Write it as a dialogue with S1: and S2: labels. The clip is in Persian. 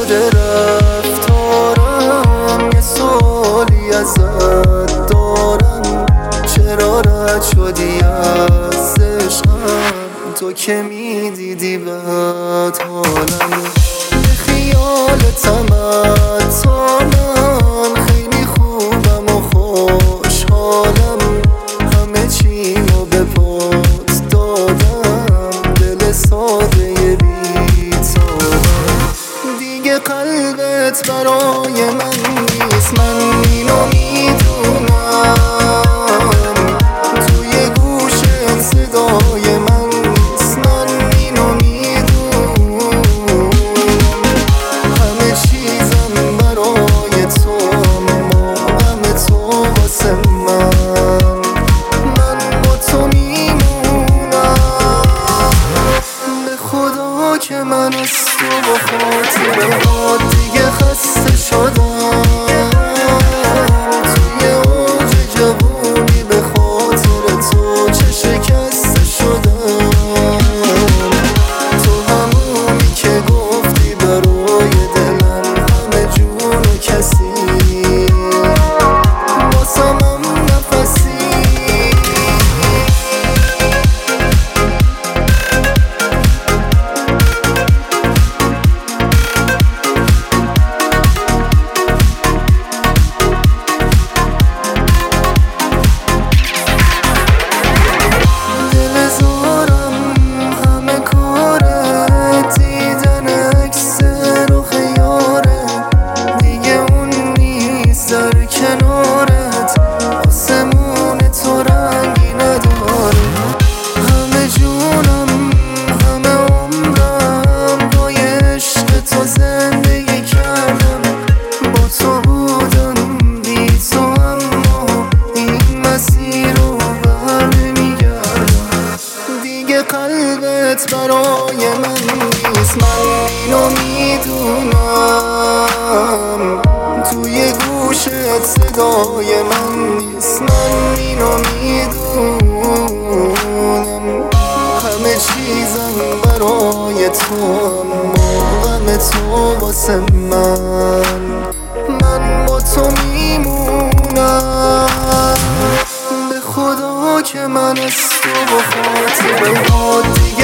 S1: شده رفتارم، یه سوالی ازت دارم، چرا رد شدی از عشقم؟ تو که میدیدی بد حالم، به خیالتم تا من خیلی خوبم و خوشحالم، همه چیمو به پات دادم، دل ساده بی‌تابم. دیگه قلبت برای من نیست، من اینو میدونم، توی گوشت صدای من نیست، من اینو میدونم، همه چیزم برای تو، اما غم تو واسه من با تو میمونم. به خدا که من از تو با خاطرهات دیگه خسته شدم، توی اوج جوونی به خاطر تو چه شکسته شدم. تو همونی که گفتی برای دلم همه جون و کسی، واسم هم نفسی. کنارت آسمون تو رنگی نداره، همه جونم همه عمرم با عشق تو زندگی کردم، با تو بودم بی تو اما این مسیر رو بر نمیگردم. دیگه قلبت برای من نیست، من اینو میدونم، توی گوشت صدای من نیست، من اینو میدونم، همه چیزم برای تو اما غم تو واسه من با تو میمونم. به خدا که من از تو با خاطرهات دیگه